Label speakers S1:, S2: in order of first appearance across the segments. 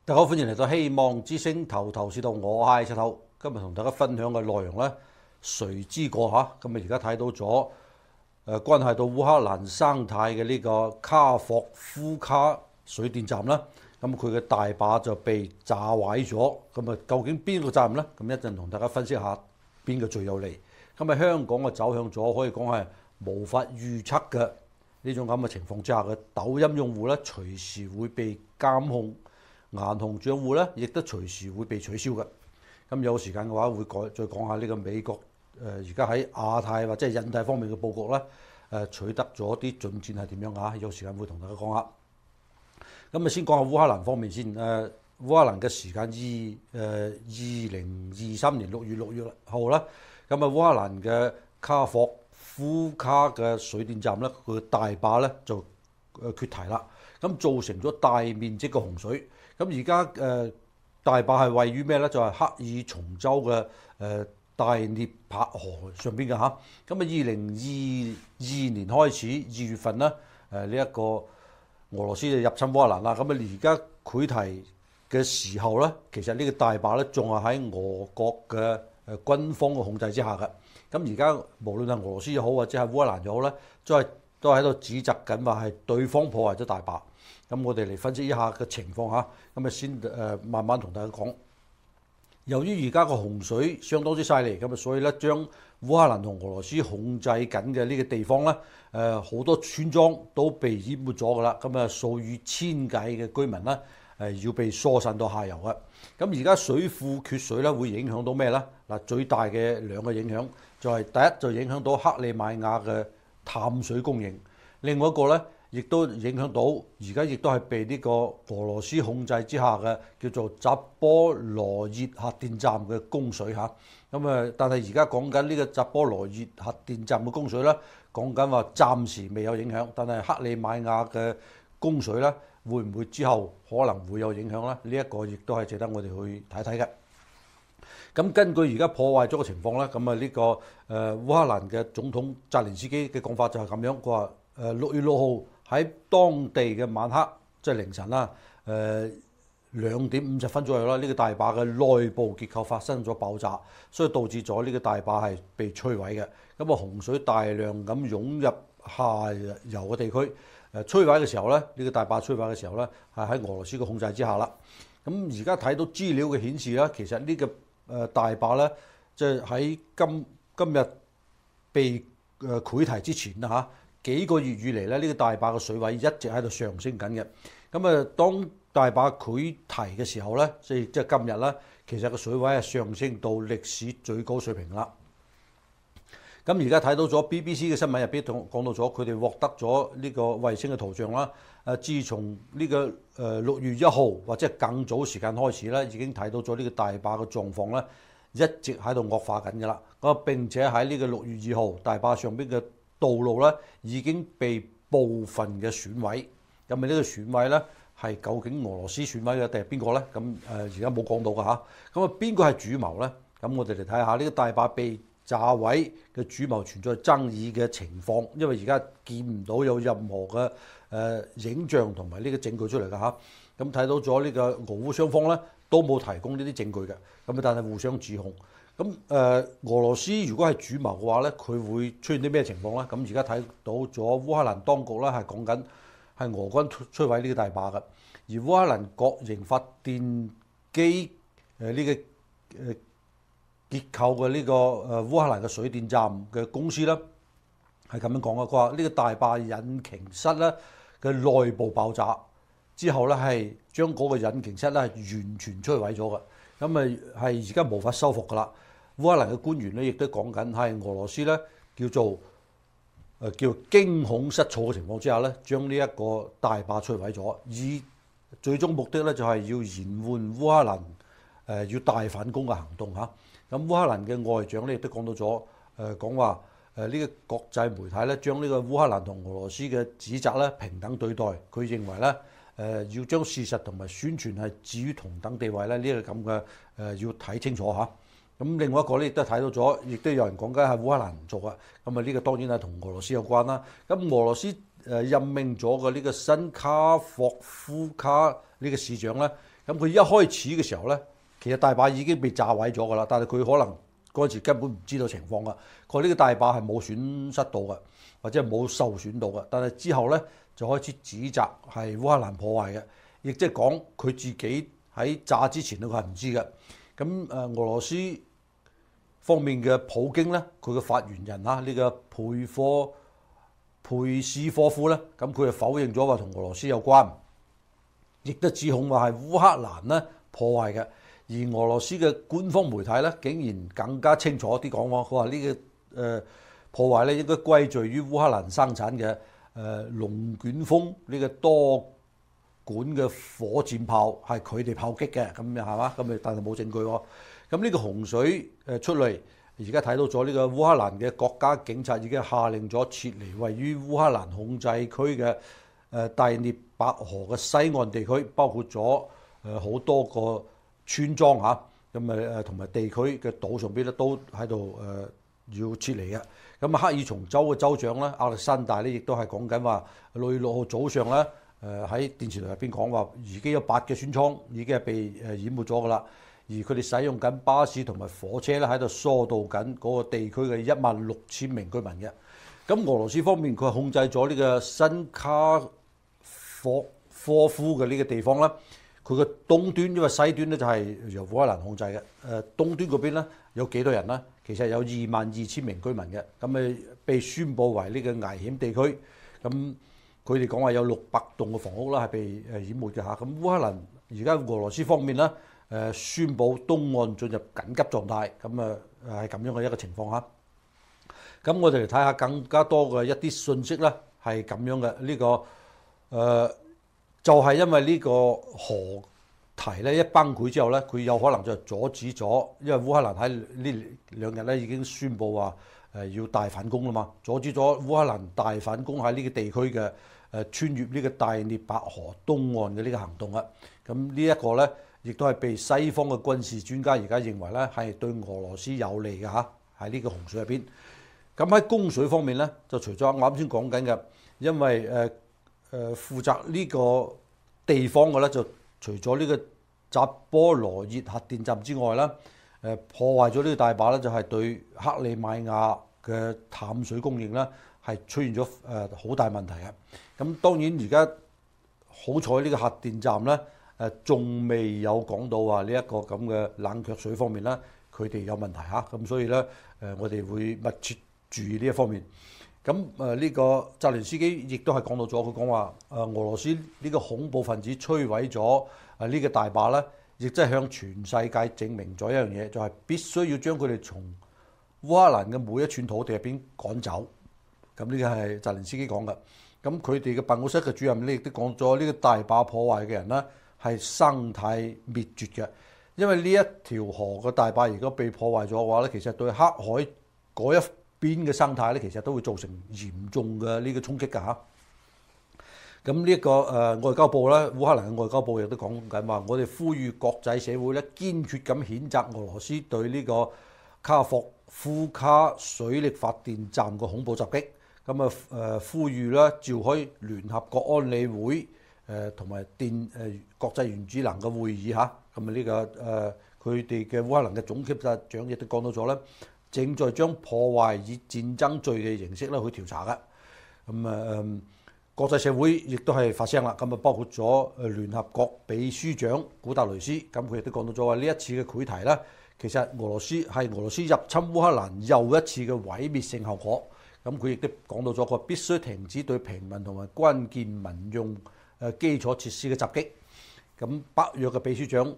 S1: 大家好，歡迎嚟到希望之星頭頭是道，我係石頭。今日同大家分享嘅內容呢，誰之過嚇？咁啊，而家睇到咗關係到烏克蘭生態嘅呢個卡霍夫卡水電站啦。咁佢嘅大壩就被炸毀咗。咁啊，究竟邊個責任呢？咁一陣同大家分析下邊個最有利。咁啊，香港嘅走向咗可以講係無法預測嘅呢種咁嘅情況之下嘅抖音用戶呢，隨時會被監控。銀行帳戶咧，亦都隨時會被取消嘅。咁有時間嘅話，會再講下呢個美國而家喺亞太或者係印太方面嘅佈局咧，取得咗啲進展係點樣啊？有時間會同大家講下。咁啊，先講下烏克蘭方面先。烏克蘭嘅時間2023年6月號啦。咁啊，烏克蘭嘅卡霍夫卡嘅水電站咧，佢嘅大壩咧就決堤啦。咁造成咗大面積嘅洪水。咁而家大壩係位於咩咧？就係克爾松州嘅大涅帕河上邊嘅嚇。咁啊，2022年開始2月份咧，呢一個俄羅斯就入侵烏克蘭啦。咁啊，而家潰堤嘅時候咧，其實呢個大壩咧仲係喺俄國嘅軍方嘅控制之下嘅。咁而家無論係俄羅斯又好，或者係烏克蘭又好咧，都喺度指責緊話係對方破壞咗大壩。咁我哋嚟分析一下嘅情況嚇，咁啊先慢慢同大家講。由於而家個洪水相當之犀利，咁啊所以咧將烏克蘭同俄羅斯控制緊嘅呢個地方咧，好多村莊都被淹沒咗噶啦。咁啊數以千計嘅居民咧，要被疏散到下游嘅。咁而家水庫缺水咧，會影響到咩咧？嗱，最大嘅兩個影響就係第一就影響到克里米亞嘅淡水供應，另外一個咧，亦都影響到而家亦都係被呢個俄羅斯控制之下嘅叫做扎波羅熱核電站嘅供水嚇。咁啊，但係而家講緊呢個扎波羅熱核電站嘅供水咧，講緊話暫時未有影響，但係克里米亞嘅供水咧，會唔會之後可能會有影響咧？呢一個亦都係值得我哋去睇睇嘅。咁根據而家破壞咗嘅情況咧，咁啊呢個烏克蘭嘅總統澤連斯基嘅講法就係咁樣，佢話6月6號喺當地嘅晚黑，即係凌晨啦，2點50分左右啦，呢個大壩嘅內部結構發生咗爆炸，所以導致咗呢個大壩係被摧毀嘅。咁啊，洪水大量咁湧入下游嘅地區，摧毀嘅時候咧，呢個大壩摧毀嘅時候咧，係喺俄羅斯嘅控制之下啦。咁而家睇到資料嘅顯示啦，其實呢個大壩咧，即係喺今日被潰堤之前啦嚇。幾個月以嚟咧，呢個大壩嘅水位一直喺度上升緊嘅。咁啊，當大壩潰堤嘅時候咧，即係今日啦，其實個水位係上升到歷史最高水平啦。咁而家睇到咗 BBC 嘅新聞入邊講到咗，佢哋獲得咗呢個衛星嘅圖像啦。自從呢個6月1號或者更早時間開始咧，已經睇到咗呢個大壩嘅狀況咧，一直喺度惡化緊㗎啦。咁並且喺呢個6月2號，大壩上邊嘅道路咧已經被部分嘅損毀。咁啊，呢個損毀咧係究竟俄羅斯損毀嘅定係邊個咧？咁而家冇講到㗎嚇。咁啊，邊個係主謀咧？咁我哋嚟睇下呢個大壩被炸毀嘅主謀存在爭議嘅情況，因為而家見唔到有任何嘅影像同埋呢個證據出嚟㗎嚇。咁睇到咗呢個俄烏雙方咧都冇提供呢啲證據嘅。咁啊，但係互相指控。咁俄羅斯如果係主謀嘅話咧，佢會出現啲咩情況咧？咁而家睇到咗烏克蘭當局咧係講緊係俄軍摧毀呢個大壩嘅，而烏克蘭國營發電機呢個結構嘅呢個烏克蘭嘅水電站嘅公司咧係咁樣講嘅，佢話呢個大壩引擎室咧嘅內部爆炸之後咧係將嗰個引擎室咧係完全摧毀咗嘅，咁啊係而家無法修復㗎啦。烏克蘭嘅官員咧，亦都講緊係俄羅斯咧叫做驚恐失措嘅情況之下咧，將呢一個大壩摧毀咗，以最終目的咧就係要延緩烏克蘭要大反攻嘅行動嚇。咁烏克蘭嘅外長咧亦都講到咗講話呢個國際媒體咧將呢個烏克蘭同俄羅斯嘅指責咧平等對待，佢認為咧要將事實同埋宣傳係置於同等地位咧，呢個咁嘅要睇清楚嚇。咁另外一個咧亦都睇到咗，亦都有人講緊係烏克蘭做嘅。咁啊呢個當然係同俄羅斯有關啦。咁俄羅斯任命咗嘅呢個新卡霍夫卡呢個市長咧，咁咁佢一開始嘅時候咧，其實大壩已經被炸毀咗㗎啦，但係佢可能嗰陣時根本唔知道情況㗎。佢呢個大壩係冇損失到嘅，或者冇受損到嘅。但係之後咧就開始指責係烏克蘭破壞嘅，亦即係講佢自己喺炸之前咧佢係唔知嘅。咁俄羅斯方面嘅普京咧，佢嘅發言人啊，呢個佩斯科夫咧，咁佢就否認咗話同俄羅斯有關，亦都指控話係烏克蘭咧破壞嘅。而俄羅斯嘅官方媒體咧，竟然更加清楚啲講話，佢話呢個破壞咧應該歸罪於烏克蘭生產嘅龍捲風呢個多管嘅火箭炮係佢哋炮擊嘅，咁係嘛？咁但係冇證據喎。咁呢個洪水出嚟，而家睇到咗呢個烏克蘭嘅國家警察已經下令咗撤離位於烏克蘭控制區嘅第聶伯河嘅西岸地區，包括咗好多個村莊嚇，咁同埋地區嘅島上邊咧都喺度要撤離嘅。咁克爾松州嘅州長咧亞歷山大咧亦都係講緊話6月6號早上咧喺電視台入邊講話，已經有8個村莊已經係被淹沒咗㗎啦。而佢哋使用緊巴士同埋火車咧喺度疏導緊嗰個地區嘅16000名居民嘅。咁俄羅斯方面佢係控制咗呢個新卡科夫嘅呢個地方啦。佢嘅東端因為西端咧就係由烏克蘭控制嘅。東端嗰邊咧有幾多人咧？其實有22000名居民嘅。咁咪被宣佈為呢個危險地區。咁佢哋講話有600棟嘅房屋啦係被淹沒嘅嚇。咁烏克蘭而家俄羅斯方面咧宣佈東岸進入緊急狀態，咁係咁樣嘅一個情況嚇。咁我哋嚟睇下更加多嘅一啲信息咧，係咁樣嘅。呢個就係因為呢個河堤咧一崩潰之後咧，佢有可能就阻止咗，因為烏克蘭喺呢2日咧已經宣佈話要大反攻啦嘛，阻止咗烏克蘭大反攻喺呢個地區嘅穿越呢個第聶伯河東岸嘅呢個行動啊。咁呢一個咧，亦都係被西方嘅軍事專家而家認為咧係對俄羅斯有利嘅嚇，喺呢個洪水入邊。咁喺供水方面咧，就除咗我啱先講緊嘅，因為負責呢個地方嘅咧，就除咗呢個扎波羅熱核電站之外啦，破壞咗呢個大壩咧，就係對克里米亞嘅淡水供應咧係出現咗好大問題嘅。咁當然而家好彩呢個核電站咧仲未有講到話呢一個咁嘅冷卻水方面咧，佢哋有問題嚇。咁所以咧我哋會密切注意呢一方面。咁呢個澤連斯基亦都係講到咗，佢講話俄羅斯呢個恐怖分子摧毀咗呢個大壩咧，亦即係向全世界證明咗一樣嘢，就係必須要將佢哋從烏克蘭嘅每一寸土地入邊趕走。咁呢個係澤連斯基講嘅。咁佢哋嘅辦公室嘅主任咧亦都講咗，呢個大壩破壞嘅人咧係生態滅絕嘅，因為呢一條河嘅大壩如果被破壞咗嘅話咧，其實對黑海嗰一邊嘅生態咧，其實都會造成嚴重嘅呢個衝擊㗎嚇。咁呢一個外交部咧，烏克蘭嘅外交部亦都講緊話，我哋呼籲國際社會咧堅決咁譴責俄羅斯對呢個卡霍夫卡水力發電站嘅恐怖襲擊。咁呼籲咧召開聯合國安理會同埋國際原子能嘅會議嚇。咁呢個佢哋嘅烏克蘭嘅總檢察長亦都講到咗咧，正在將破壞以戰爭罪嘅形式咧去調查嘅。咁國際社會亦都係發聲啦。咁包括咗聯合國秘書長古特雷斯，咁佢亦都講到咗話呢一次嘅潰堤咧，其實俄羅斯入侵烏克蘭又一次嘅毀滅性後果。咁佢亦都講到咗，佢必須停止對平民同埋關鍵民用基礎設施嘅襲擊。咁北約嘅秘書長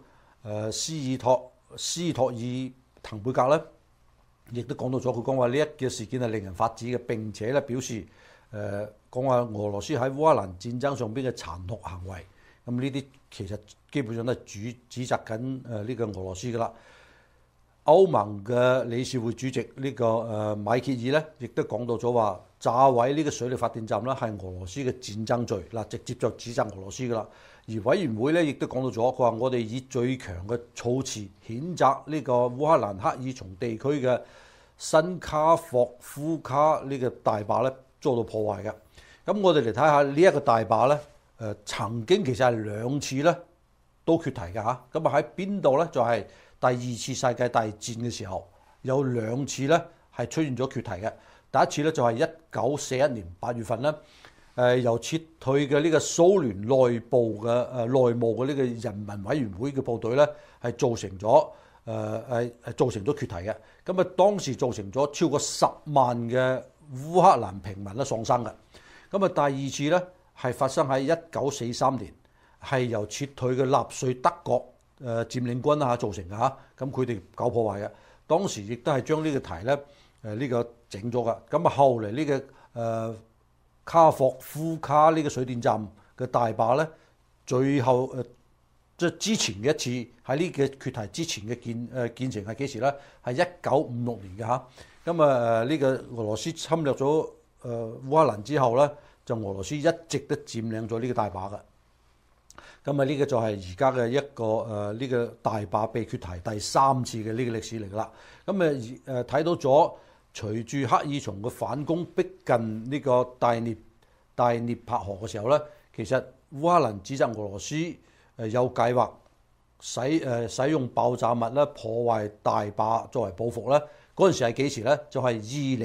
S1: 斯托爾滕貝格咧，亦都講到咗，佢講話呢一件事件係令人髮指嘅，並且咧表示講話俄羅斯喺烏克蘭戰爭上邊嘅殘酷行為。咁呢啲其實基本上都係指責緊呢個俄羅斯噶啦。歐盟嘅理事會主席呢個米歇爾咧，亦都講到咗話，炸毀呢個水力發電站啦，係俄羅斯嘅戰爭罪嗱，直接就指責俄羅斯噶啦。而委員會咧亦都講到咗，佢話我哋以最強嘅措辭譴責呢個烏克蘭克爾松地區嘅新卡霍夫卡呢個大壩咧遭到破壞嘅。咁我哋嚟睇下呢一個大壩咧，曾經其實係2次咧都缺堤嘅嚇。咁啊喺邊度咧？就係第二次世界大戰嘅時候，有2次咧係出現咗缺堤嘅。第一次咧就係1941年8月份咧，由撤退嘅呢個蘇聯內部嘅內務嘅呢個人民委員會嘅部隊咧，係造成咗缺堤嘅。咁啊當時造成咗超過10萬嘅烏克蘭平民咧喪生嘅。咁啊第二次咧係發生喺1943年，係由撤退嘅納粹德國佔領軍造成嘅嚇。咁佢哋搞破壞嘅，當時亦都係將呢個堤咧呢個整咗㗎。咁啊後嚟呢個卡霍夫卡呢個水電站嘅大壩咧，最後即係之前嘅一次喺呢個缺堤之前嘅建成係幾時咧？係1956年嘅嚇。咁啊呢個俄羅斯侵略咗烏克蘭之後咧，就俄羅斯一直都佔領咗呢個大壩嘅。咁啊呢個就係而家嘅一個呢個大壩被缺堤第3次嘅呢個歷史嚟㗎啦。咁睇到咗。隨住克爾松嘅反攻逼近呢個大涅帕河嘅時候咧，其實烏克蘭指責俄羅斯有計劃使用爆炸物咧破壞大壩作為報復咧。嗰陣時係幾時咧？就係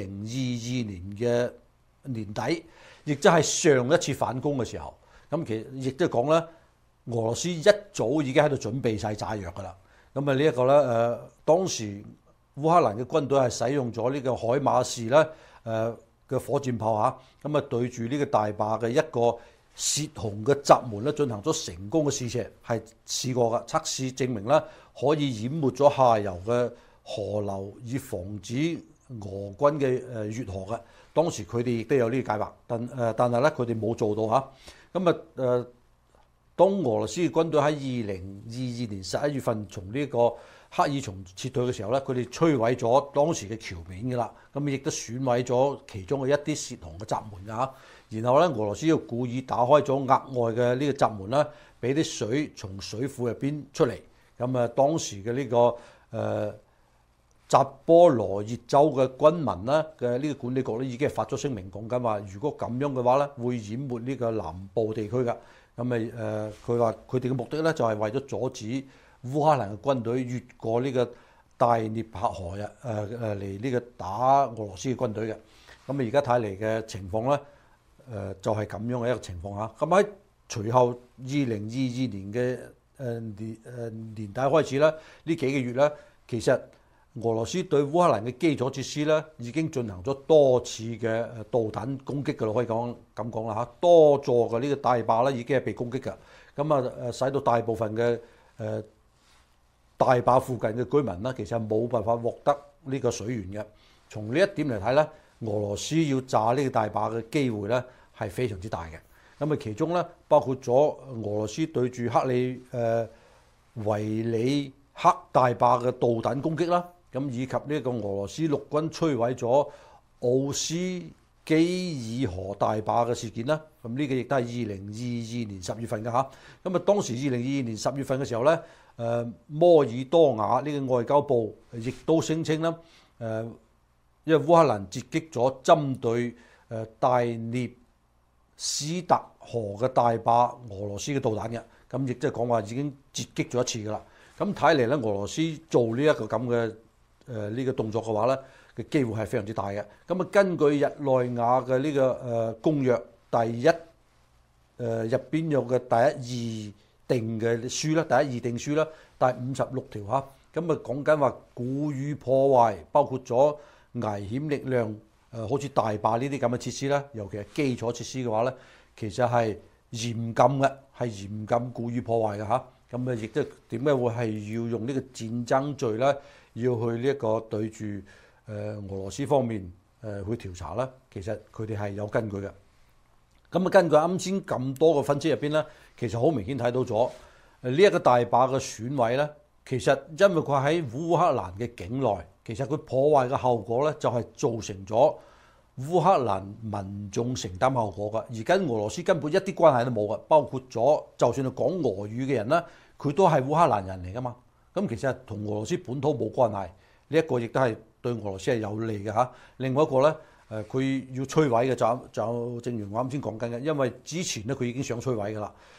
S1: 2022年嘅年底，亦即係上一次反攻嘅時候。咁其實亦都係講咧，俄羅斯一早已經喺度準備晒炸藥㗎啦。咁啊呢一個咧當時。烏克蘭嘅軍隊係使用咗呢個海馬士咧嘅火箭炮嚇，咁啊對住呢個大壩嘅一個泄洪嘅閘門咧進行咗成功嘅試射，係試過㗎。測試證明咧可以淹沒咗下游嘅河流，以防止俄軍嘅越河嘅。當時佢哋亦都有呢個計劃，但係咧佢哋冇做到嚇。咁當俄羅斯嘅軍隊喺2022年11月份從呢個克爾松撤退嘅時候咧，佢哋摧毀咗當時嘅橋面㗎啦，咁亦都損毀咗其中嘅一啲泄洪嘅閘門㗎。然後咧，俄羅斯又故意打開咗額外嘅呢個閘門啦，俾啲水從水庫入邊出嚟。咁啊，當時嘅呢個扎波羅熱州嘅軍民咧嘅呢個管理局咧已經係發咗聲明講緊話，如果咁樣嘅話咧，會淹沒呢個南部地區㗎。咁佢話佢哋嘅目的咧就係為咗阻止烏克蘭嘅軍隊越過呢個大涅帕河嚟呢個打俄羅斯嘅軍隊嘅。咁而家睇嚟嘅情況咧，就係咁樣嘅一個情況嚇。咁喺隨後2022年嘅年底開始咧，呢幾個月咧，其實俄羅斯對烏克蘭嘅基礎設施咧已經進行咗多次嘅導彈攻擊㗎啦，可以講咁講啦嚇。多座嘅呢個大壩咧已經係被攻擊㗎，咁使到大部分嘅大壩附近嘅居民咧，其實係冇辦法獲得呢個水源嘅。從呢一點嚟睇咧，俄羅斯要炸呢個大壩嘅機會咧係非常之大嘅。咁其中咧包括咗俄羅斯對住維里克大壩嘅導彈攻擊啦。咁以及呢個俄羅斯陸軍摧毀咗奧斯基爾河大壩嘅事件啦。咁呢個亦都係2022年10月份嘅嚇。咁當時2022年10月份嘅時候咧，摩爾多瓦呢個外交部亦都聲稱啦，因為烏克蘭截擊咗針對大涅斯特河嘅大壩俄羅斯嘅導彈嘅，咁亦即係講話已經截擊咗一次㗎啦。咁睇嚟咧，俄羅斯做呢一個咁嘅呢個動作嘅話咧，嘅機會係非常之大嘅。咁根據日內瓦嘅呢個公約第一入邊有嘅第一二定嘅書啦，第一二定書啦，第56條嚇。咁講緊話故意破壞，包括咗危險力量，好似大壩呢啲咁嘅設施啦，尤其係基礎設施嘅話咧，其實係嚴禁嘅，係嚴禁故意破壞嘅嚇。咁亦都點解會係要用呢個戰爭罪咧？要去呢一個對住俄羅斯方面去調查咧？其實佢哋係有根據嘅。咁根據啱先咁多個分析入邊咧，其實好明顯睇到咗呢一個大壩嘅損毀咧，其實因為佢喺烏克蘭嘅境內，其實佢破壞嘅後果咧就係造成咗烏克蘭民眾承擔後果㗎，而跟俄羅斯根本一啲關係都冇㗎，包括咗就算係講俄語嘅人啦，佢都係烏克蘭人嚟㗎嘛。咁其實同俄羅斯本土冇關係，呢一個亦都係對俄羅斯係有利嘅嚇。另外一個咧，佢要摧毀嘅就正如我啱先講緊嘅，因為之前咧佢已經想摧毀㗎啦。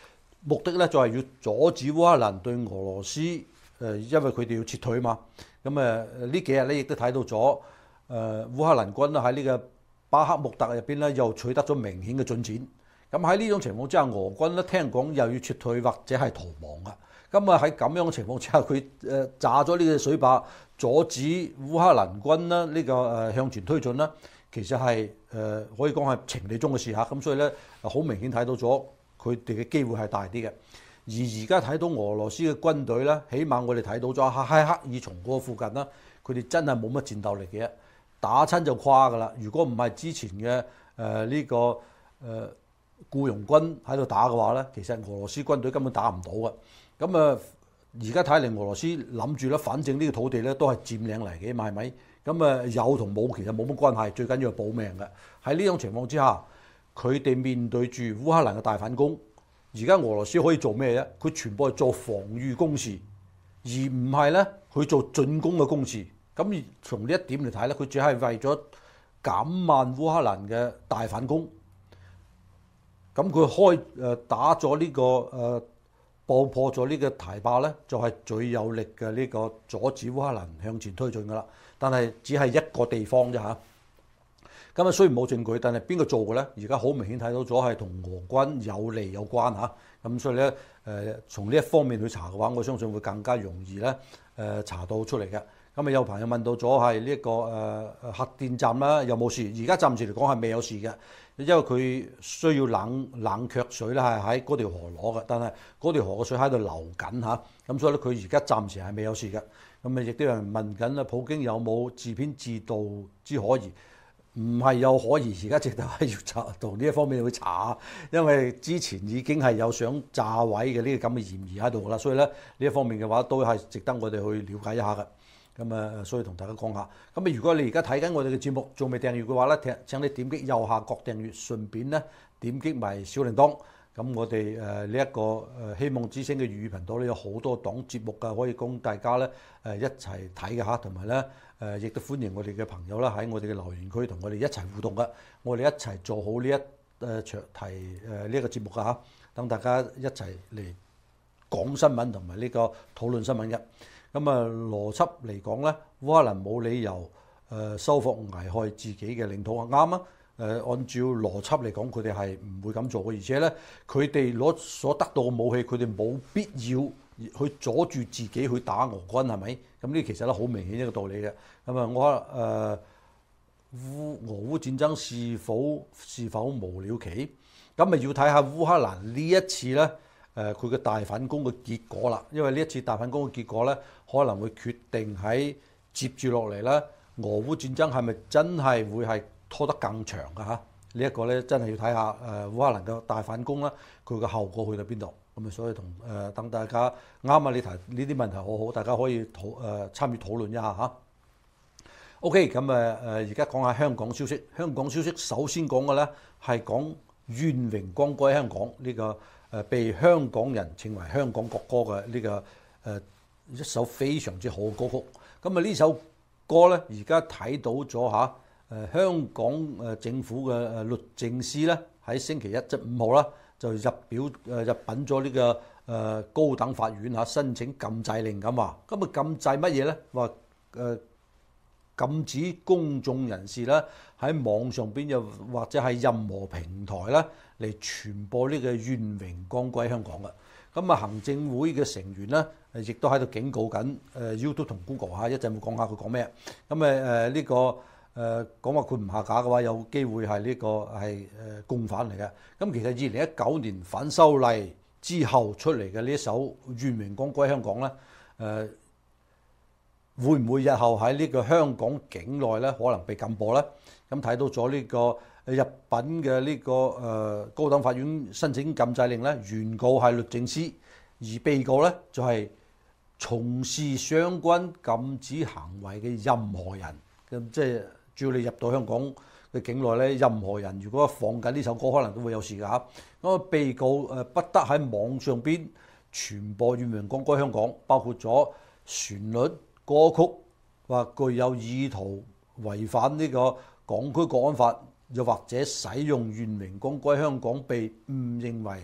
S1: 目的咧就係要阻止烏克蘭對俄羅斯因為佢哋要撤退嘛。咁呢幾日咧亦都睇到咗烏克蘭軍喺呢個巴克穆特入邊咧又取得咗明顯嘅進展。咁喺呢種情況之下，俄軍咧聽講又要撤退或者係逃亡啊。咁喺咁樣嘅情況之下，佢炸咗呢個水壩，阻止烏克蘭軍啦呢個向前推進啦，其實係可以講係情理中嘅事嚇。咁所以咧好明顯睇到咗佢哋嘅機會係大啲嘅。而而家睇到俄羅斯嘅軍隊咧，起碼我哋睇到咗喺克爾松嗰個附近啦，佢哋真係冇乜戰鬥力嘅，打親就垮㗎啦。如果唔係之前嘅呢個僱傭軍喺度打嘅話咧，其實俄羅斯軍隊根本打唔到嘅。咁而家睇嚟俄羅斯諗住咧，反正呢個土地咧都係佔領嚟嘅嘛，係咪？咁有同冇其實冇乜關係，最緊要係保命嘅。喺呢種情況之下，佢哋面對住烏克蘭嘅大反攻，而家俄羅斯可以做咩啫？佢全部係做防禦攻勢，而唔係咧去做進攻嘅攻勢。咁從呢一點嚟睇咧，佢只係為咗減慢烏克蘭嘅大反攻。咁佢打咗呢個爆破咗呢個堤壩咧，就係最有力嘅呢個阻止烏克蘭向前推進噶啦。但係只係一個地方啫嚇。咁雖然冇證據，但係邊個做嘅咧？而家好明顯睇到咗係同俄軍有利有關嚇。咁所以咧從呢一方面去查嘅話，我相信會更加容易咧查到出嚟嘅。咁有朋友問到咗係呢個核電站啦，有冇事？而家暫時嚟講係未有事嘅，因為佢需要冷卻水咧係喺嗰條河攞嘅，但係嗰條河嘅水喺度流緊嚇，咁所以咧佢而家暫時係未有事嘅。咁亦都有人問緊啦，普京有冇自編自導之可疑？唔係有可疑，而家直頭係要查同呢一方面去查，因為之前已經係有想炸毀嘅呢個咁嘅嫌疑喺度噶啦，所以咧呢一方面嘅話都係值得我哋去了解一下嘅。咁所以同大家講下。咁如果你而家睇緊我哋嘅節目，仲未訂閱嘅話咧，請你點擊右下角訂閱，順便咧點擊埋小鈴鐺。咁我哋呢一個希望之聲嘅粵語頻道咧，有好多檔節目㗎，可以供大家咧一齊睇嘅嚇，同埋咧亦都歡迎我哋嘅朋友啦喺我哋嘅留言區同我哋一齊互動嘅，我哋一齊做好呢一場題呢一個節目㗎嚇，等大家一齊嚟講新聞同埋呢個討論新聞嘅。咁邏輯嚟講咧，烏克蘭冇理由收復危害自己嘅領土係啱啊！按照邏輯嚟講，佢哋係唔會咁做嘅，而且咧，佢哋所得到嘅武器，佢哋冇必要去阻住自己去打俄軍，係咪？咁呢其實咧好明顯一個道理嘅。咁俄烏戰爭是否無了期？咁要睇下烏克蘭呢一次咧，佢嘅大反攻嘅結果啦。因為呢一次大反攻嘅結果咧，可能會決定喺接住落嚟咧，俄烏戰爭係咪真係會係拖得更長㗎嚇？呢一個咧真係要睇下烏克蘭嘅大反攻啦，佢嘅後果去到邊度？咁所以等大家啱啊！你提呢啲問題好好，大家可以參與討論一下嚇。OK， 咁而家講下香港消息。香港消息首先講嘅咧係講願榮光歸香港呢個被香港人稱為香港國歌嘅呢個一首非常之好嘅歌曲。咁呢首歌咧而家睇到咗嚇。香港政府嘅律政司咧喺星期一即5號啦，就入稟咗呢個高等法院嚇申請禁制令咁話。咁禁制乜嘢咧？話禁止公眾人士咧喺網上邊又或者係任何平台咧嚟傳播呢個願榮光歸香港嘅。咁行政會嘅成員咧亦都喺度警告緊YouTube 同 Google 嚇，一陣會講下佢講咩。咁呢個講話佢唔下架嘅話，有機會係呢個係共犯嚟嘅。咁其實2019年反修例之後出嚟嘅呢一首願榮光歸香港咧，會唔會日後喺呢個香港境內咧可能被禁播咧？咁睇到咗呢個入稟嘅呢個高等法院申請禁制令咧，原告係律政司，而被告咧就係從事相關禁止行為嘅任何人。咁即係只要你入到香港嘅境內咧，任何人如果放緊呢首歌，可能都會有事㗎嚇。咁被告不得喺網上邊傳播願榮光歸香港，包括咗旋律、歌曲或具有意圖違反呢個港區國安法，又或者使用願榮光歸香港被誤認為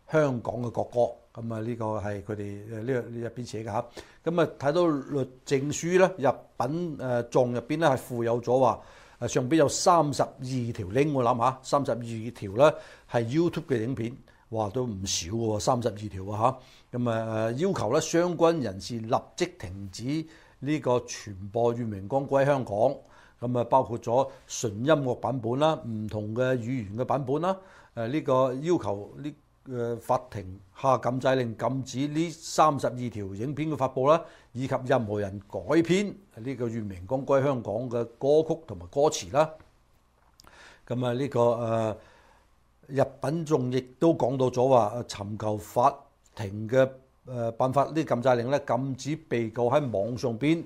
S1: 香港嘅國歌。咁啊呢個係佢哋呢入邊寫嘅嚇。咁啊睇到律政書咧入稟狀入邊咧係附有咗話上邊有32條 link， 我諗下32條咧係 YouTube 嘅影片，話都唔少喎，32條啊嚇。咁啊要求咧相關人士立即停止呢個傳播願榮光歸香港。咁啊包括咗純音樂版本啦，唔同嘅語言嘅版本啦。呢個要求呢法庭下禁制令，禁止呢32條影片嘅發布啦，以及任何人改編呢個願榮光歸香港嘅歌曲同埋歌詞啦。咁啊呢個入稟狀亦都講到咗話尋求法庭嘅辦法，呢禁制令咧禁止被告喺網上邊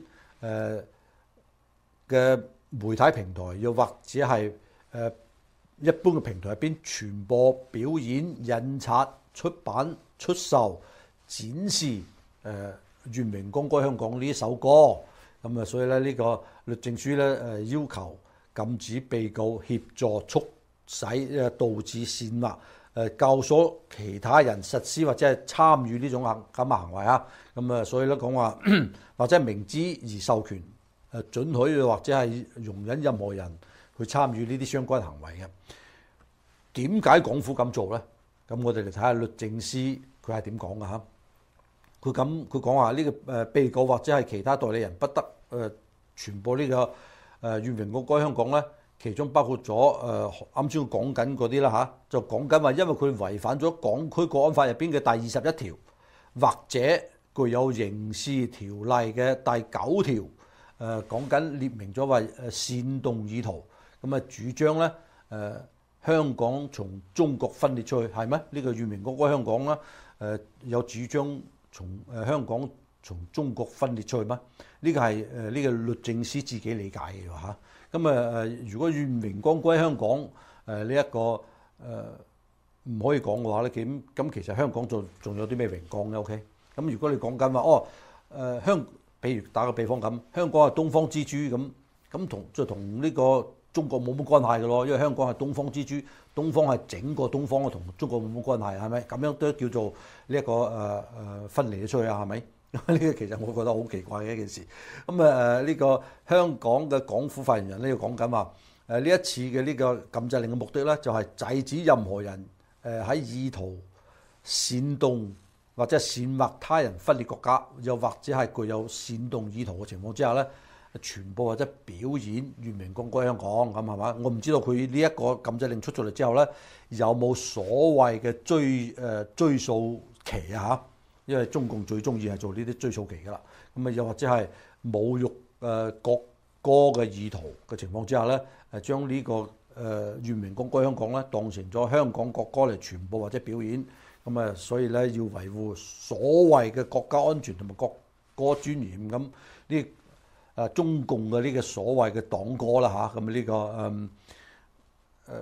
S1: 嘅媒體平台，又或者係一般嘅平台入邊傳播、表演、印刷、出版、出售、展示願榮光歸香港呢一首歌。咁啊，所以咧呢個律政書咧要求禁止被告協助、促使、導致、煽惑、教唆其他人實施或者係參與呢種咁嘅行為啊。咁啊，所以咧講話或者係明知而授權准許或者係容忍任何人去參與呢啲相關行為嘅。點解港府咁做咧？咁我哋嚟睇下律政司佢係點講嘅嚇。佢講話呢個被告或者係其他代理人不得傳播呢個願榮光歸香港咧，其中包括咗啱先講緊嗰啲啦嚇，就講緊話因為佢違反咗港區國安法入邊嘅第21條，或者具有刑事條例嘅第9條。講緊列明咗話煽動意圖，咁啊主張咧香港從中國分裂出去係咩？呢個願榮光歸香港啦，有主張從香港從中國分裂出去咩？呢個係呢個律政司自己理解嘅嚇。咁如果願榮光歸香港呢一個唔可以講嘅話咧，咁其實香港仲有啲咩榮光咧 ？OK， 咁如果你講緊話譬如打個比方咁，香港係東方之珠咁同呢個中國冇乜關係嘅咯，因為香港係東方之珠，東方係整個東方同中國冇乜關係，係咪？咁樣都叫做呢一個分離咗出去啊？係咪？呢個其實我覺得好奇怪嘅一件事。咁呢個香港嘅港府發言人咧要講緊話呢一次嘅呢個禁制令嘅目的咧，就係制止任何人喺意圖煽動或者煽惑他人分裂國家，又或者係具有煽動意圖嘅情況之下咧，傳播或者表演願榮光歸香港咁係嘛？我唔知道佢呢一個禁制令出咗嚟之後咧，有冇所謂嘅追訴期啊？嚇，因為中共最中意係做呢啲追訴期㗎啦。咁啊，又或者係侮辱國歌嘅意圖嘅情況之下咧，將呢個願榮光歸香港咧當成咗香港國歌嚟傳播或者表演。咁啊，所以咧要維護所謂嘅國家安全同埋國歌尊嚴咁呢中共嘅呢個所謂嘅黨歌啦嚇，咁呢個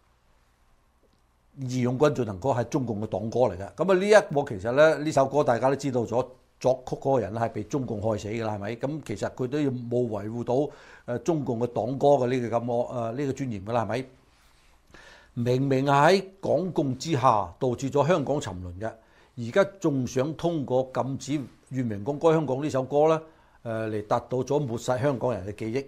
S1: 義勇軍進行歌係中共嘅黨歌嚟嘅。咁啊呢一個其實咧呢首歌大家都知道咗，作曲嗰個人咧係被中共害死㗎啦，係咪？咁其實佢都要冇維護到中共嘅黨歌嘅呢個咁呢個尊嚴㗎啦，係咪？明明喺港共之下導致咗香港沉淪嘅，而家仲想通過禁止願榮光歸香港呢首歌咧，嚟達到咗抹殺香港人嘅記憶。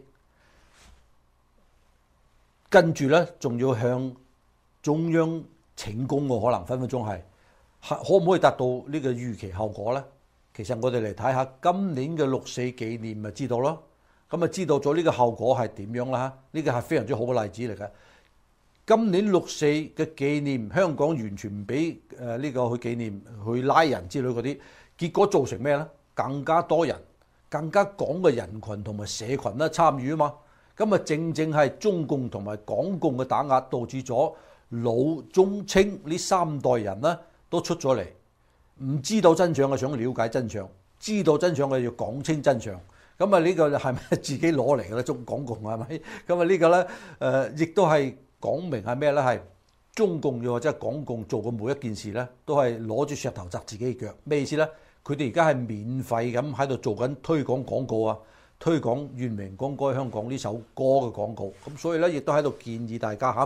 S1: 跟住咧，仲要向中央請功喎，可能分分鐘係可唔可以達到呢個預期後果咧？其實我哋嚟睇下今年嘅6·4紀念咪知道咯，咁啊知道咗呢個後果係點樣啦？呢個係非常之好嘅例子嚟嘅。今年6·4嘅紀念，香港完全唔俾呢個去紀念、去拉人之類嗰啲，結果造成咩咧？更加多人、更加廣嘅人群同埋社群咧參與啊嘛。咁啊正正係中共同埋港共嘅打壓，導致咗老中青呢3代人咧都出咗嚟，唔知道真相嘅想了解真相，知道真相嘅要講清真相。咁啊呢個係咪自己攞嚟嘅咧？中港共係咪？咁啊呢個咧亦都係。講明係咩咧？係中共又或者係港共做嘅每一件事咧，都係攞住石頭砸自己腳。咩意思咧？佢哋而家係免費咁喺度做緊推廣廣告啊，推廣願榮光歸香港呢首歌嘅廣告。咁所以咧，亦都喺度建議大家嚇，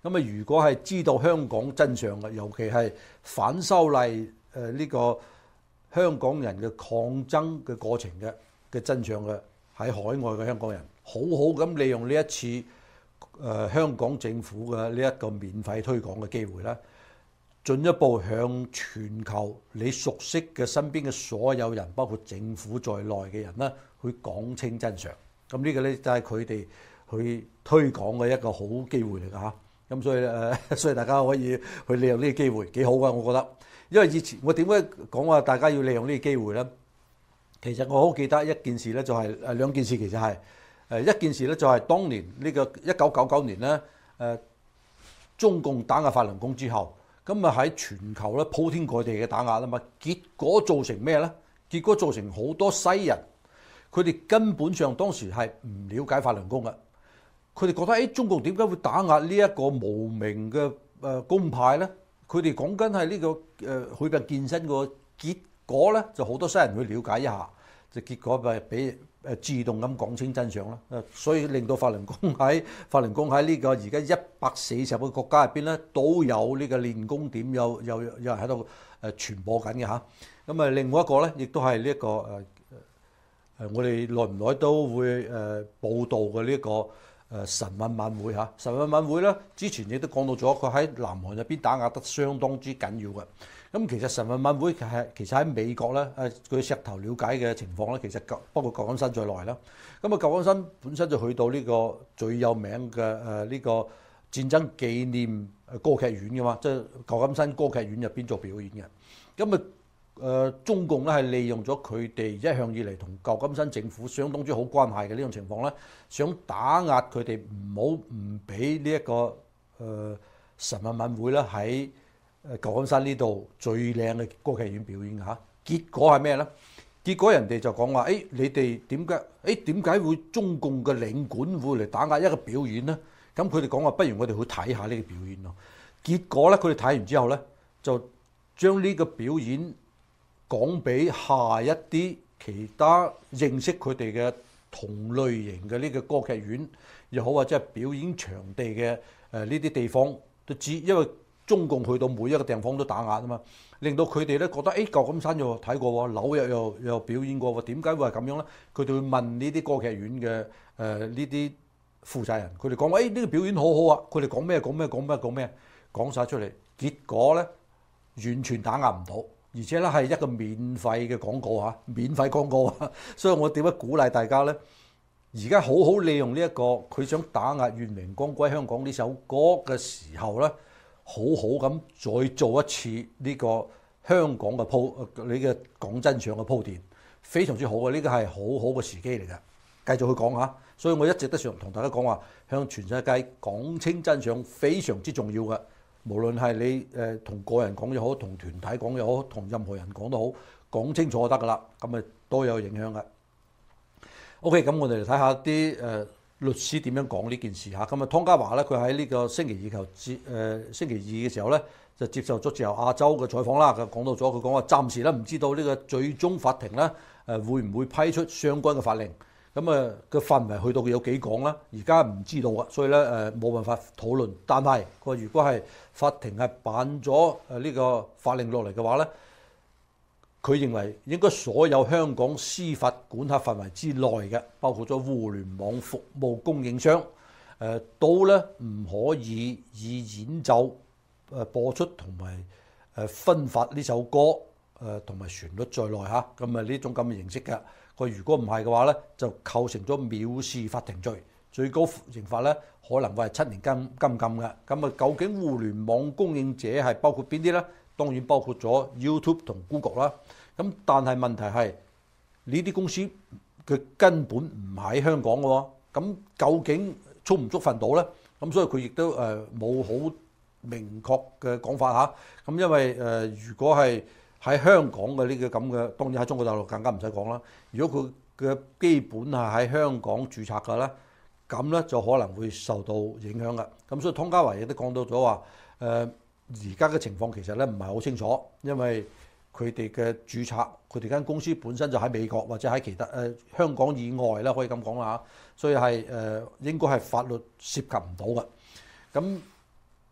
S1: 咁啊，如果係知道香港真相嘅，尤其係反修例呢個香港人嘅抗爭嘅過程嘅真相嘅，喺海外嘅香港人，好好咁利用呢一次香港政府嘅呢一個免費推廣嘅機會咧，進一步向全球你熟悉嘅身邊嘅所有人，包括政府在內嘅人咧，去講清真相。咁呢個咧就係佢哋去推廣嘅一個好機會嚟㗎嚇。咁所以大家可以去利用呢個機會，幾好㗎，我覺得。因為以前我點解講話大家要利用呢個機會咧？其實我好記得一件事咧，就係兩件事，其實係一件事咧，就係當年呢個1999年咧，中共打壓法輪功之後，咁啊喺全球咧鋪天蓋地嘅打壓啊嘛，結果造成咩咧？結果造成好多西人，佢哋根本上當時係唔了解法輪功嘅。佢哋覺得中共點解會打壓呢一個無名嘅公派咧？佢哋講緊係呢個去病健身個結果咧，就好多西人去了解一下，就結果咪俾自動咁講清真相啦。所以令到法輪功喺呢個而家140個國家入邊咧，都有呢個練功點，有人喺度傳播緊嘅嚇。咁啊，另外一個咧，亦都係呢一個我哋耐唔耐都會報導嘅呢一個晨運晚會嚇。晨運晚會咧，之前亦都講到咗，佢喺南韓入邊打壓得相當之緊要嘅。咁其實晨運晚會其實喺美國咧，佢石頭了解嘅情況咧，其實包括舊金山在內啦。咁啊，舊金山本身就去到呢個最有名嘅呢個戰爭紀念歌劇院嘅嘛，即係舊金山歌劇院入邊做表演嘅。咁啊，中共咧係利用咗佢哋一向以嚟同舊金山政府相當之好關係嘅呢種情況咧，想打壓佢哋唔俾呢一個晨運晚會咧喺舊金山呢度最靚嘅歌劇院表演嚇。結果係咩咧？結果人哋就講話，你哋點解會中共嘅領館會嚟打壓一個表演咧？咁佢哋講話，不如我哋去睇下呢個表演咯。結果咧，佢哋睇完之後咧，就將呢個表演講俾下一啲其他認識佢哋嘅同類型嘅呢個歌劇院又好，或者係表演場地嘅呢啲地方都知，因為中共去到每一個地方都打壓啊嘛，令到佢哋咧覺得舊金山又睇過喎，紐約又表演過喎，點解會係咁樣咧？佢哋會問呢啲歌劇院嘅呢啲負責人，佢哋講話呢個表演好好啊，佢哋講咩講晒出嚟，結果咧完全打壓唔到。而且咧係一個免費嘅廣告嚇，免費廣告啊！所以我點樣鼓勵大家咧？而家好好利用呢一個佢想打壓願榮光歸香港呢首歌嘅時候咧，好好咁再做一次呢個香港嘅你嘅講真相嘅鋪墊，非常之好嘅，呢個係好好嘅時機嚟嘅。繼續去講下，所以我一直都想同大家講話，向全世界講清真相非常之重要嘅。無論係你同個人講又好，同團體講又好，同任何人講都好，講清楚就得噶啦，咁咪都有影響嘅。OK，咁我哋嚟睇下啲律師點樣講呢件事嚇。咁啊，湯家驊咧，佢喺呢個星期二嘅時候咧，就接受咗自由亞洲嘅採訪啦。佢講到咗，佢講話暫時咧唔知道呢個最終法庭咧會唔會批出相關嘅法令。咁啊個範圍去到有幾廣啦，而家唔知道啊，所以咧冇辦法討論。但係佢如果係法庭係辦咗呢個法令落嚟嘅話咧，佢認為應該所有香港司法管轄範圍之內嘅，包括咗互聯網服務供應商，都咧唔可以以演奏播出同埋分發呢首歌同埋旋律在內嚇。咁啊呢種咁嘅形式嘅。佢如果唔係嘅話咧，就構成咗藐視法庭罪，最高刑罰咧可能會係7年監禁嘅。咁啊，究竟互聯網供應者係包括邊啲咧？當然包括咗 YouTube 同 Google 啦。咁但係問題係呢啲公司佢根本唔喺香港嘅喎。咁究竟觸唔觸犯到咧？咁所以佢亦都冇好明確嘅講法嚇。咁因為如果係喺香港嘅呢個咁嘅，當然喺中國大陸更加唔使講啦。如果佢嘅基本係喺香港註冊嘅咧，咁咧就可能會受到影響嘅。咁所以湯家驊亦都講到咗話，而家嘅情況其實咧唔係好清楚，因為佢哋嘅註冊，佢哋間公司本身就喺美國或者喺其他香港以外啦，可以咁講啦嚇。所以係應該係法律涉及唔到嘅。咁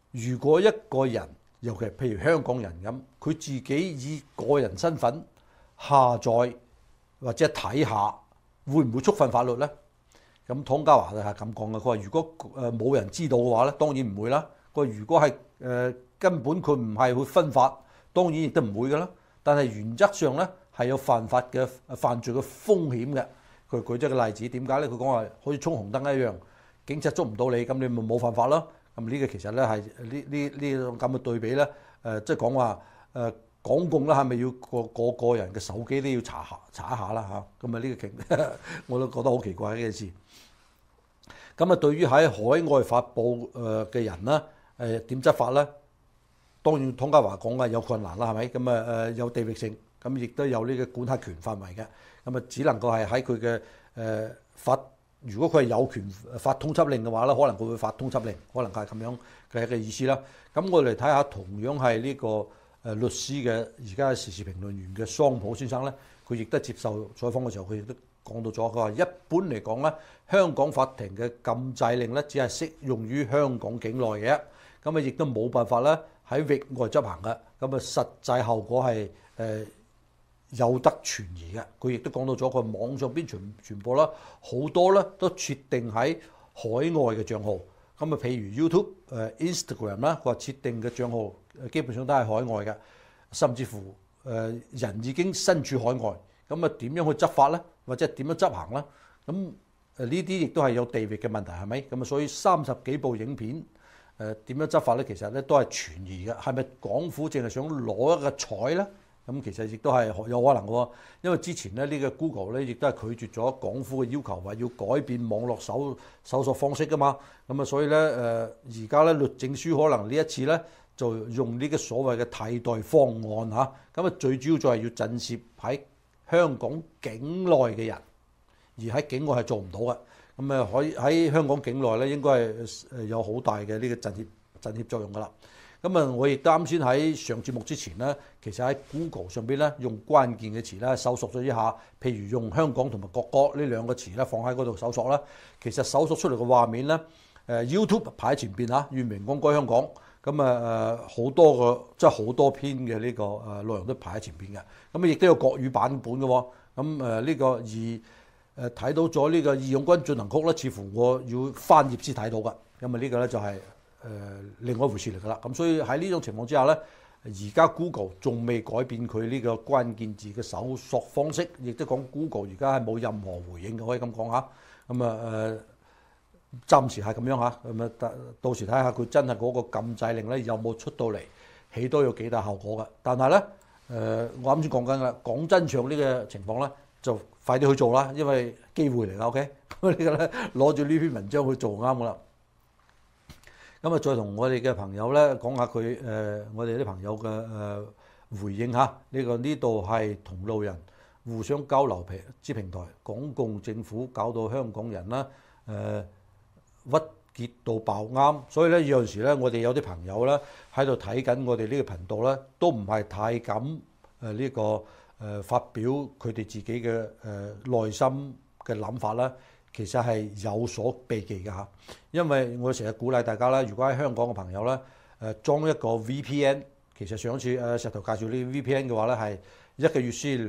S1: 如果一個人，尤其譬如香港人咁，佢自己以個人身份下載或者睇下，會唔會觸犯法律呢？咁湯家驊係咁講嘅，佢話如果冇人知道嘅話咧，當然唔會啦。佢話如果係根本佢唔係會分發，當然亦都唔會㗎啦。但係原則上咧係有犯罪嘅風險嘅。佢舉咗個例子，點解咧？佢講話好似衝紅燈一樣，警察捉唔到你，咁你咪冇犯法咯。咁呢個其實咧係呢種咁嘅對比咧，即係講話港共啦，係咪要個人嘅手機都要查一下啦嚇？咁啊呢個勁，我都覺得好奇怪呢件事。咁啊，對於喺海外發布嘅人咧，點執法咧？當然湯家驊講嘅有困難啦，係咪？咁啊有地域性，咁亦都有呢個管轄權範圍嘅。咁啊，只能夠係喺佢嘅發，如果佢係有權發通緝令嘅話咧，可能佢會發通緝令，可能係咁樣嘅一個意思啦。咁我哋睇下同樣係呢個律師嘅而家時事評論員嘅桑普先生咧，佢亦都接受採訪嘅時候，佢亦都講到咗，佢話一般嚟講咧，香港法庭嘅禁制令咧，只係適用於香港境內嘅，咁啊亦都冇辦法咧喺域外執行嘅，咁啊實際後果係有得存疑嘅。佢亦都講到咗，佢網上邊傳播啦，好多咧都設定喺海外嘅帳號，咁啊譬如 YouTube、Instagram 啦，佢話設定嘅帳號基本上都係海外嘅，甚至乎人已經身處海外，咁啊點樣去執法咧？或者點樣執行咧？咁呢啲亦都係有地域嘅問題，係咪？咁啊，所以30幾部影片點樣執法咧？其實咧都係存疑嘅。係咪港府淨係想攞一個彩咧？咁其實亦都係有可能嘅喎。因為之前咧呢個 Google 咧亦都係拒絕咗港府嘅要求，話要改變網絡搜索方式㗎嘛。咁啊，所以咧而家咧律政司可能呢一次咧就用呢個所謂嘅替代方案嚇。咁啊，最主要就係要震懾喺香港境內嘅人，而喺境外係做唔到嘅。咁啊，可以喺香港境內咧，應該係有好大嘅呢個震懾作用㗎啦。咁啊，我亦啱先喺上節目之前咧，其實喺 Google 上邊咧用關鍵嘅詞咧搜索咗一下，譬如用香港同埋國歌呢兩個詞咧放喺嗰度搜索啦，其實搜索出嚟嘅畫面咧，YouTube 排喺前邊嚇，願榮光歸香港。咁啊好多個即係好多篇嘅呢個內容都排喺前邊嘅，咁啊亦都有國語版本嘅喎。咁呢個而睇到咗呢個義勇軍進行曲咧，似乎我要翻頁先睇到嘅。咁啊呢個咧就係另外一回事嚟㗎啦。咁所以喺呢種情況之下咧，而家 Google 仲未改變佢呢個關鍵字嘅搜索方式，亦都講 Google 而家係冇任何回應嘅，可以咁講下。咁啊暫時係咁樣嚇，咁啊到時睇下佢真係嗰個禁制令咧有冇出到嚟，起到有幾大效果嘅。但係咧我啱先講緊啦，講真唱呢個情況咧，就快啲去做啦，因為機會嚟啦。OK， 咁呢個咧攞住呢篇文章去做啱㗎啦。咁啊，再同我哋嘅朋友咧講下佢我哋啲朋友嘅回應嚇。呢度係同路人互相交流之平台，港共政府搞到香港人啦鬱結到爆啱，所以咧有陣時咧，我哋有啲朋友咧喺度睇緊我哋呢個頻道咧，都唔係太敢發表佢哋自己嘅內心嘅諗法啦。其實係有所避忌㗎嚇，因為我成日鼓勵大家啦，如果喺香港嘅朋友咧裝一個 VPN， 其實上一次石頭介紹呢個 VPN 嘅話咧係一個月先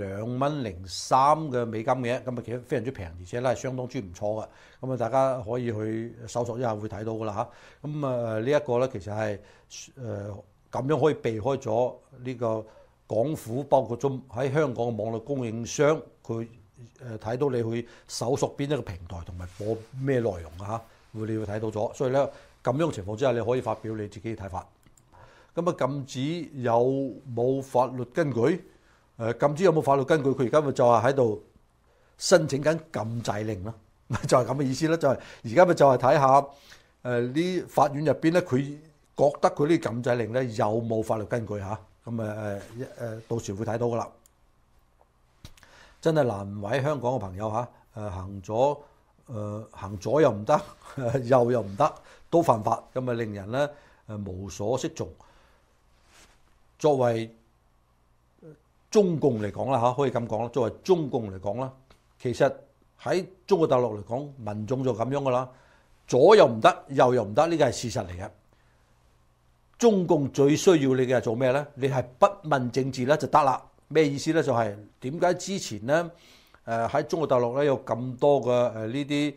S1: 2.03蚊嘅美金嘅，咁啊其實非常之平，而且咧係相當之唔錯嘅。咁啊大家可以去搜索一下會睇到㗎啦嚇。咁啊呢一個咧其實係咁樣可以避開咗呢個港府，包括咗喺香港嘅網絡供應商，佢睇到你去搜索邊一個平台同埋播咩內容啊嚇，你會睇到咗。所以咧咁樣嘅情況之下，你可以發表你自己嘅睇法。咁啊禁止有冇法律根據？禁止有冇法律根據？佢而家咪就係喺度申請緊禁制令咯，就係咁嘅意思啦。就係而家咪就係睇下呢法院入邊咧，佢覺得佢呢禁制令咧有冇法律根據嚇。咁到時會睇到噶啦。真係難為香港嘅朋友嚇，行左又唔得，右又唔得，都犯法，咁啊令人咧無所適從。作為中共嚟講啦嚇，可以咁講啦。作為中共嚟講啦，其實喺中國大陸嚟講，民眾就咁樣噶啦，左又唔得，右又唔得，呢個係事實嚟嘅。 中共最需要你嘅係做咩咧？你係不問政治咧就得啦。咩意思咧？就係點解之前咧喺中國大陸咧有咁多嘅呢啲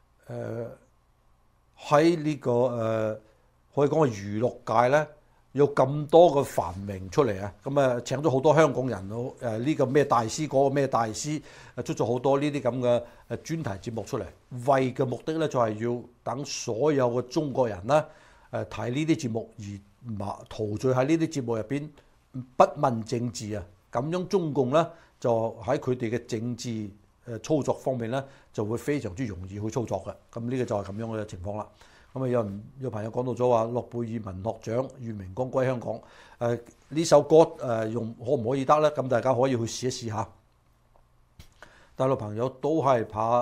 S1: 喺呢個可以講係娛樂界咧有咁多嘅繁榮出嚟啊！咁請咗好多香港人呢個咩大師嗰個咩大師出咗好多呢啲咁嘅專題節目出嚟，為嘅目的咧就係要等所有嘅中國人咧睇呢啲節目而陶醉喺呢啲節目入邊，不問政治啊！咁樣中共咧就喺佢哋嘅政治操作方面咧就會非常之容易去操作嘅。咁呢個就係咁樣嘅情況啦。咁有朋友講到咗話諾貝爾文學獎願榮光歸香港，呢首歌用可唔可以得咧？咁大家可以去試一試下。大陸朋友都係怕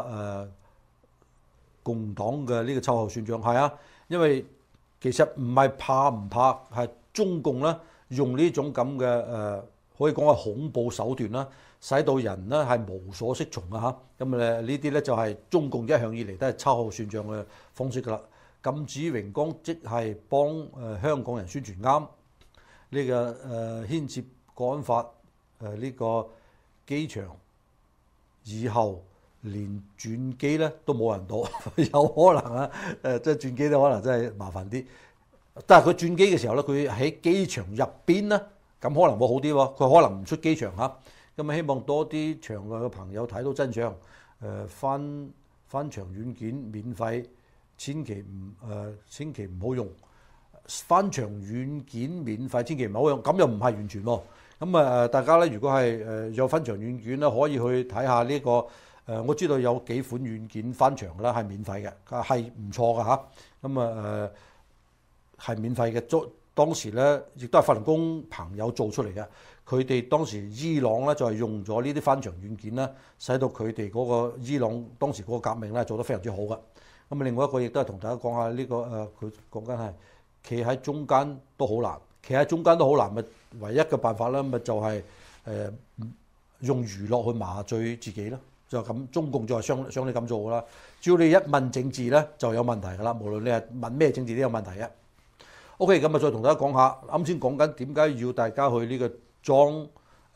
S1: 共黨嘅呢個秋後算賬，係啊，因為其實唔係怕唔怕，係中共咧用呢種咁嘅可以講係恐怖手段啦，使到人咧係無所適從啊嚇。咁呢啲咧就係中共一向以嚟都係秋後算賬嘅方式㗎啦。禁止榮光即係幫香港人宣傳啱呢個牽涉國安法呢個機場以後連轉機咧都冇人到，有可能啊即係轉機都可能真係麻煩啲。但係佢轉機嘅時候咧，佢喺機場入邊咧，咁可能會好啲喎。佢可能唔出機場嚇。咁希望多啲場外嘅朋友睇到真相。翻牆軟件免費。千祈唔好用翻牆軟件免費，千祈唔好用，咁又唔係完全喎。咁大家咧，如果係有翻牆軟件咧，可以去睇下呢個我知道有幾款軟件翻牆啦，係免費嘅，係唔錯嘅嚇。咁係免費嘅，當時咧亦都係法輪功朋友做出嚟嘅。佢哋當時伊朗咧就係用咗呢啲翻牆軟件啦，使到佢哋嗰個伊朗當時嗰個革命咧做得非常之好嘅。咁另外一個亦都係同大家講下呢個佢講緊係企喺中間都好難，企喺中間都好難，咪唯一嘅辦法咧，咪就係用娛樂去麻醉自己咯，就咁。中共就係想你咁做噶啦，只要你一問政治咧就有問題噶啦，無論你係問咩政治都有問題嘅。OK， 咁再同大家講下，啱先講緊點解要大家去呢個裝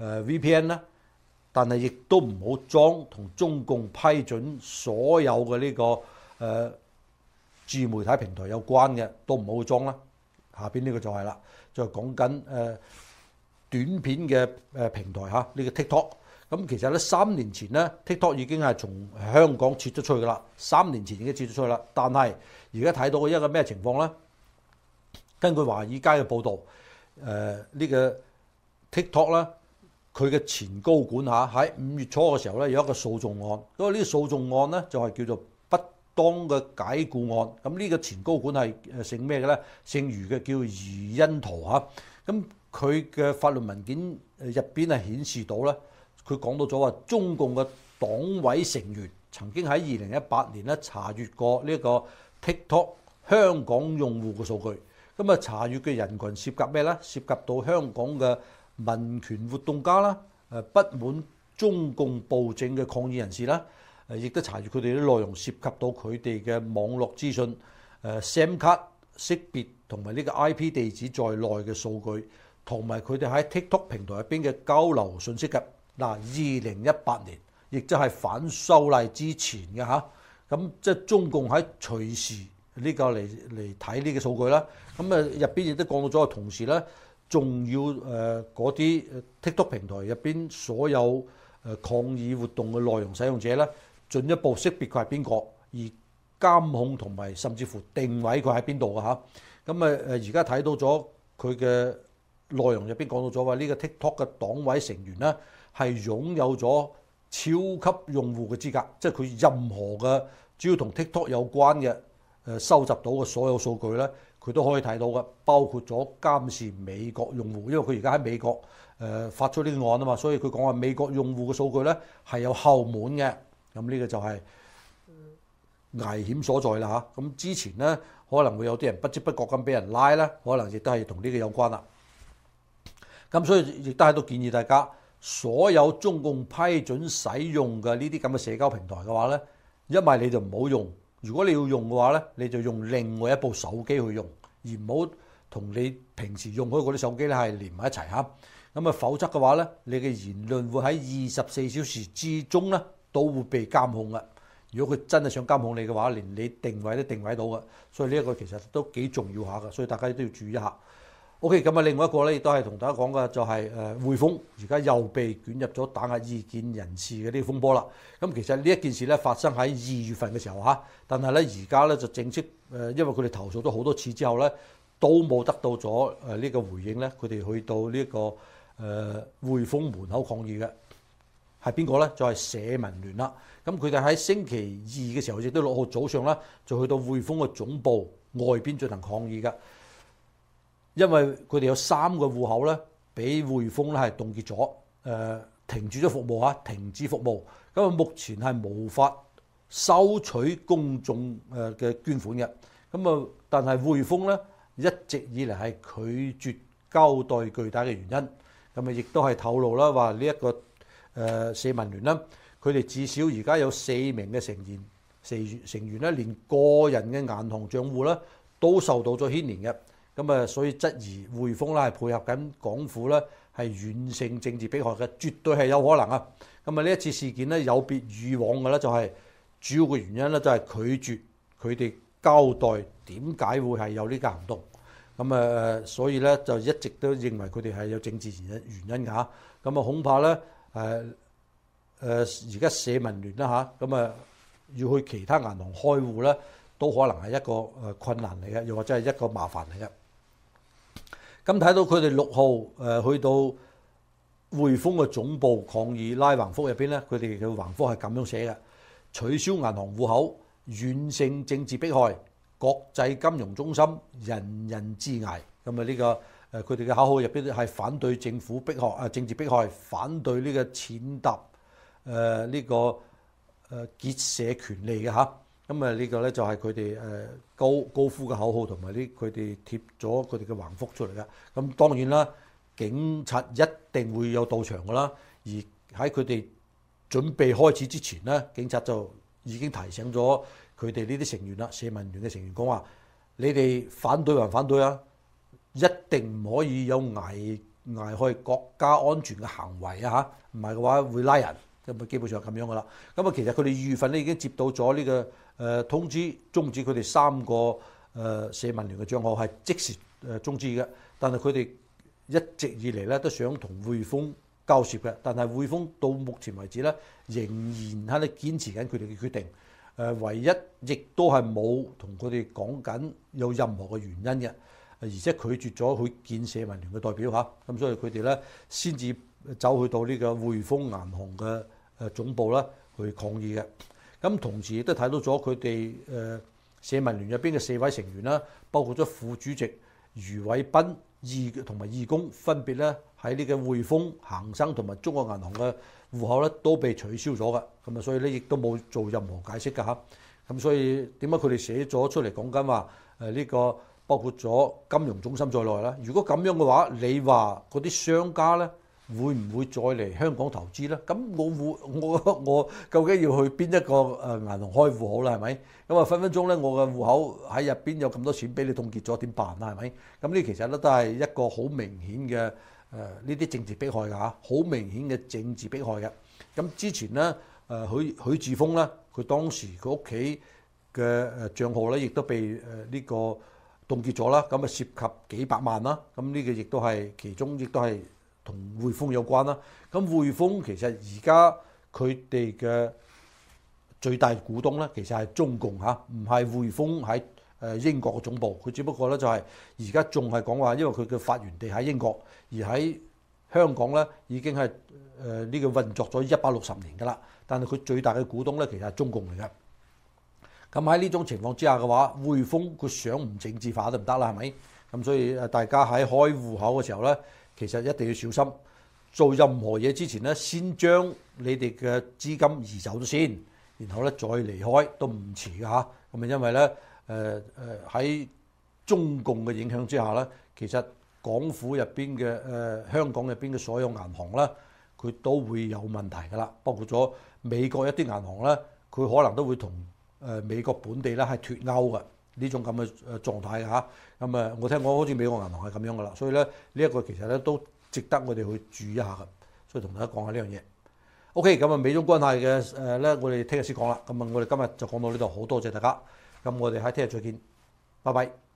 S1: VPN 咧，但係亦都唔好裝同中共批准所有嘅呢個自媒體平台有關嘅都唔好裝啦。下邊呢個就係啦，就係講緊短片嘅平台嚇，呢個 TikTok。咁其實咧3年前咧 TikTok 已經係從香港撤咗出去噶啦，3年前已經撤咗出去啦。但係而家睇到嘅一個咩情況咧？根據華爾街嘅報導，呢個 TikTok 咧，佢嘅前高管嚇喺5月初嘅時候咧有一個訴訟案，因為呢個訴訟案咧就係叫做當嘅解僱案。咁呢個前高管係姓咩嘅咧？姓余嘅，叫余欣圖嚇。咁佢嘅法律文件入邊係顯示到咧，佢講到咗話中共嘅黨委成員曾經喺2018年咧查閲過呢個 TikTok 香港用戶嘅數據。咁查閲嘅人群涉及咩咧？涉及到香港嘅民權活動家啦，不滿中共暴政嘅抗議人士啦。亦都查住佢哋啲內容，涉及到佢哋嘅網絡資訊、SIM 卡識別同埋呢個 IP 地址在內嘅數據，同埋佢哋喺 TikTok 平台入邊嘅交流信息嘅。嗱，2018年，亦即係反修例之前嘅嚇，咁即係中共喺隨時呢個嚟睇呢個數據啦。咁入邊亦都講到咗，同時咧仲要嗰啲 TikTok 平台入邊所有抗議活動嘅內容使用者咧，進一步識別佢係邊個，而監控同埋甚至乎定位佢喺邊度嘅嚇。咁而家睇到咗佢嘅內容入邊講到咗話，呢個 TikTok 嘅黨委成員咧係擁有咗超級用戶嘅資格，即係佢任何嘅只要同 TikTok 有關嘅收集到嘅所有數據咧，佢都可以睇到嘅，包括咗監視美國用戶，因為佢而家喺美國發出呢個案啊嘛，所以佢講話美國用戶嘅數據咧係有後門嘅。咁呢個就係危險所在啦嚇。咁之前咧可能會有啲人不知不覺咁俾人拉咧，可能亦都係同呢個有關啦。咁所以亦都喺度建議大家，所有中共批准使用嘅呢啲咁嘅社交平台嘅話咧，一係你就唔好用。如果你要用嘅話咧，你就用另外一部手機去用，而唔好同你平時用開嗰啲手機咧係連埋一齊嚇。咁啊，否則嘅話咧，你嘅言論會喺24小時之中咧都會被監控嘅。如果佢真係想監控你嘅話，連你定位都定位到嘅。所以呢一個其實都幾重要下嘅，所以大家都要注意一下。OK，咁啊，另外一個咧亦都係同大家講嘅就係匯豐而家又被捲入咗打壓異見人士嘅呢個風波啦。咁其實呢一件事咧發生喺2月份嘅時候嚇，但係咧而家咧就正式因為佢哋投訴咗好多次之後咧，都冇得到咗呢個回應咧，佢哋去到呢個匯豐門口抗議嘅係邊個咧？就係社民聯啦。咁佢哋喺星期2嘅時候，亦都6號早上啦，就去到匯豐嘅總部外邊進行抗議嘅。因為佢哋有3個戶口咧，俾匯豐咧係凍結咗，停止咗服務嚇，停止服務。咁啊，目前係無法收取公眾嘅捐款嘅。咁啊，但係匯豐咧一直以嚟係拒絕交代具體嘅原因。咁啊，亦都係透露啦，話呢一個社民聯啦，佢哋至少而家有4名嘅成員咧，連個人嘅銀行帳戶咧都受到咗牽連嘅。咁啊，所以質疑匯豐啦係配合緊港府咧係軟性政治迫害嘅，絕對係有可能啊！咁啊，呢一次事件咧有別以往嘅咧，就係主要嘅原因咧就係拒絕佢哋交代點解會係有呢個行動。咁啊，所以咧就一直都認為佢哋係有政治原因㗎嚇。咁啊，恐怕咧而家社民聯啦嚇，咁啊要去其他銀行開戶咧，都可能係一個困難嚟嘅，又或者係一個麻煩嚟嘅。咁睇到佢哋6號去到匯豐嘅總部抗議拉橫幅入邊咧，佢哋嘅橫幅係咁樣寫嘅：取消銀行戶口，軟性政治迫害，國際金融中心，人人自危。咁啊，呢個佢哋嘅口號入邊係反對政府迫害政治迫害，反對呢個踐踏呢個結社權利嘅嚇。咁啊，呢個咧就係佢哋高呼嘅口號，同埋佢哋貼咗佢哋嘅橫幅出嚟嘅。咁當然啦，警察一定會有到場㗎啦。而喺佢哋準備開始之前咧，警察就已經提醒咗佢哋呢啲成員啦，社民聯嘅成員講話：你哋反對還反對啊，一定唔可以有危害國家安全嘅行為啊嚇，唔係嘅話會拉人。咁啊，基本上咁樣㗎啦。咁啊，其實佢哋2月份咧已經接到咗呢個通知，終止佢哋3個社民聯嘅帳號係即時終止嘅。但係佢哋一直以嚟咧都想同匯豐交涉嘅，但係匯豐到目前為止咧仍然喺度堅持緊佢哋嘅決定。唯一亦都係冇同佢哋講緊有任何嘅原因嘅，而且拒絕咗去見社民聯嘅代表嚇。咁所以佢哋咧先至走去到呢個匯豐銀行嘅總部啦，去抗議嘅。咁同時亦都睇到咗佢哋社民聯入邊嘅4位成員啦，包括咗副主席余偉斌同埋義工，分別咧喺呢個匯豐、恒生同埋中國銀行嘅戶口咧都被取消咗嘅。咁啊，所以咧亦都冇做任何解釋㗎嚇。咁所以點解佢哋寫咗出嚟講緊話呢個包括咗金融中心在內啦？如果咁樣嘅話，你話嗰啲商家咧會唔會再嚟香港投資咧？咁我究竟要去邊一個銀行開戶好啦？係咪？咁啊分分鐘咧，我嘅戶口喺入邊有咁多錢俾你凍結咗，點辦啊？係咪？咁呢其實咧都係一個好明顯嘅呢啲政治迫害㗎嚇，好明顯嘅政治迫害嘅。咁之前咧許智峰咧，佢當時佢屋企嘅帳號咧亦都被呢個凍結咗啦，咁啊涉及幾百萬啦。咁呢個亦都係其中，亦都係同匯豐有關啦。咁匯豐其實而家佢哋嘅最大股東咧，其實係中共嚇，唔係匯豐喺英國嘅總部。佢只不過咧就係而家仲係講話，因為佢嘅發源地喺英國，而喺香港咧已經係呢個運作咗160年㗎啦。但係佢最大嘅股東咧，其實係中共嚟嘅。咁喺呢種情況之下嘅話，匯豐佢想唔政治化都唔得啦，係咪？咁所以大家喺開戶口嘅時候咧，其實一定要小心。做任何嘢之前咧，先將你哋嘅資金移走咗先，然後咧再離開都唔遲㗎嚇。咁啊，因為咧喺中共嘅影響之下咧，其實港府入邊嘅香港入邊嘅所有銀行咧，佢都會有問題㗎啦。包括咗美國一啲銀行咧，佢可能都會同美國本地咧係脫鈎嘅。 呢種咁嘅狀態嚇。咁我聽講好似美國銀行係咁樣噶啦，所以咧呢一個其實咧都值得我哋去注意一下嘅，所以同大家講下呢樣嘢。OK，咁美中關係嘅咧，我哋聽日先講啦。咁我哋今日就講到呢度，好多謝大家。咁我哋喺聽日再見，拜拜。